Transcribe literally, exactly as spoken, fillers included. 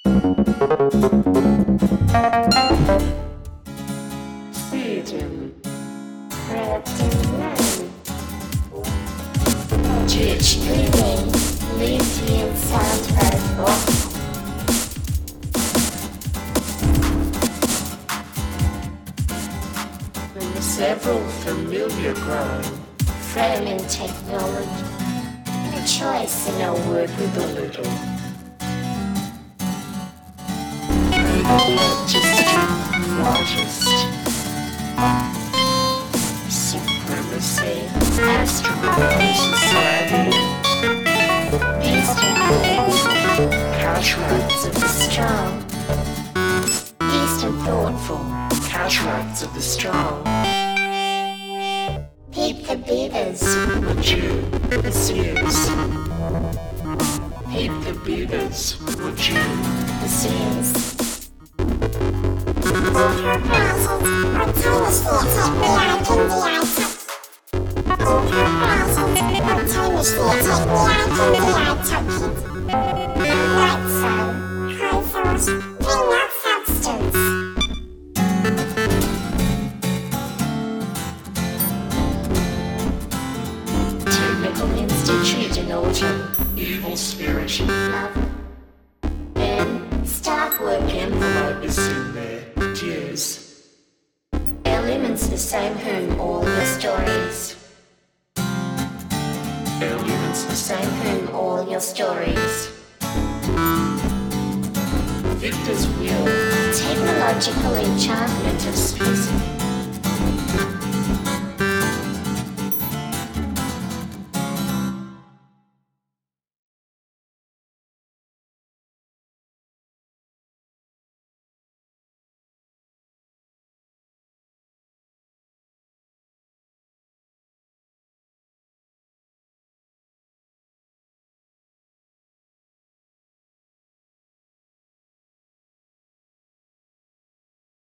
Freedom. Church living, Lithium Sandberg. And several familiar grown, framing technology. A choice in our word with a little. Majesty, largest. Supremacy, astronomical society. Eastern thoughtful, cataracts of the strong. Eastern thoughtful, cataracts of the strong. Peep the beavers, would you, the seers? Peep the beavers, would you, the seers? Technical Institute in Autumn, evil spirit, love. And start work envelope is in there, tears. Elements the same whom all your stories. Elements the same whom all your stories. Victor's will, technological enchantment of species.